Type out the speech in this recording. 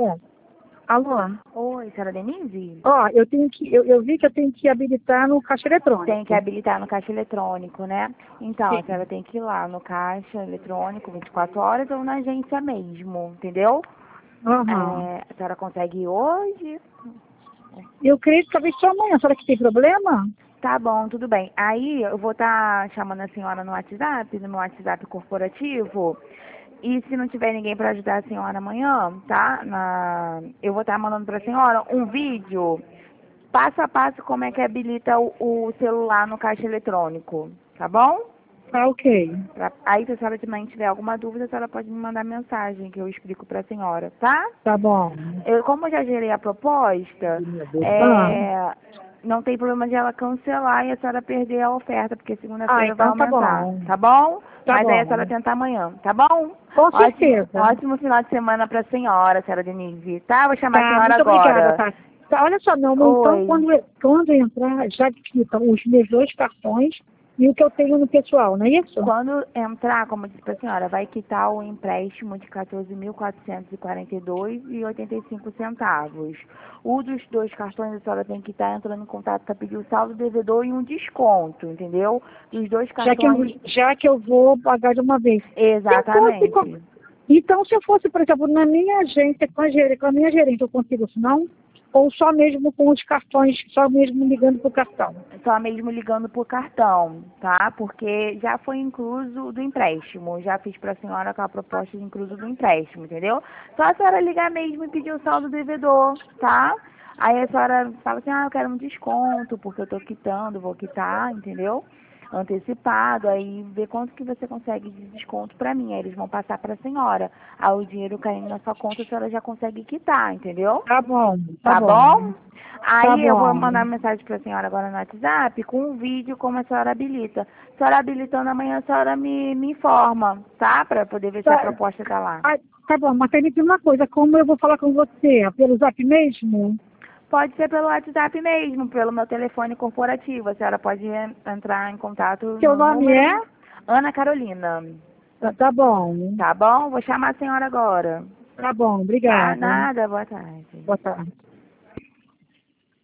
É. Alô? Oi, senhora Denise? Ó, eu vi que eu tenho que habilitar no caixa eletrônico. Tem que habilitar no caixa eletrônico, né? Então, Sim. a senhora tem que ir lá no caixa eletrônico 24 horas ou na agência mesmo, entendeu? Aham. A senhora consegue ir hoje? Eu creio que talvez só amanhã. Será que tem problema? Tá bom, tudo bem. Aí eu vou estar chamando a senhora no WhatsApp, no meu WhatsApp corporativo. E se não tiver ninguém para ajudar a senhora amanhã, tá? Eu vou estar mandando para a senhora um vídeo passo a passo como é que habilita o celular no caixa eletrônico, tá bom? Tá, ok. Aí se a senhora também tiver alguma dúvida, a senhora pode me mandar mensagem que eu explico para a senhora, tá? Tá bom. Como eu já gerei a proposta, Ah, não tem problema de ela cancelar e a senhora perder a oferta, porque segunda-feira vai então tá aumentar, bom. tá bom? Tá Mas aí a senhora bom. tentar amanhã, tá bom? Com Ótimo, certeza. ótimo final de semana para a senhora Denise, tá? Vou chamar a Tá, senhora muito obrigada, agora. tá? Tá, olha só, meu amor, então Oi. quando entrar, já quitam os meus 2 cartões e o que eu tenho no pessoal, não é isso? Quando entrar, como eu disse para a senhora, vai quitar o empréstimo de 14.442,85. O dos 2 cartões, a senhora tem que estar entrando em contato para pedir o saldo devedor e um desconto, entendeu? Dos 2 cartões. Já que eu vou pagar de uma vez. Exatamente. Então, se eu fosse, por exemplo, na minha agência, com a minha gerente, eu consigo isso, não? Ou só mesmo com os cartões, só mesmo ligando para o cartão? Só mesmo ligando por cartão, tá? Porque já foi incluso do empréstimo. Já fiz para a senhora com a proposta de incluso do empréstimo, entendeu? Só a senhora ligar mesmo e pedir o saldo devedor, tá? Aí a senhora fala assim, eu quero um desconto, porque eu tô quitando, vou quitar, entendeu? Antecipado, aí vê quanto que você consegue de desconto para mim. Aí eles vão passar para a senhora. Aí o dinheiro caindo na sua conta, a senhora já consegue quitar, entendeu? Tá bom, tá Tá bom. bom? Tá Aí eu vou bom. mandar mensagem para a senhora agora no WhatsApp com um vídeo como a senhora habilita. A senhora habilitando amanhã, a senhora me informa, tá? Para poder ver se a Tá, proposta tá lá. tá bom, mas tem uma coisa, como eu vou falar com você? Pelo zap mesmo? Pode ser pelo WhatsApp mesmo, pelo meu telefone corporativo. A senhora pode entrar em contato Seu no nome número é? Ana Carolina. Tá bom. Tá bom? Vou chamar a senhora agora. Tá bom, Tá? obrigada. Nada, boa tarde. Boa tarde.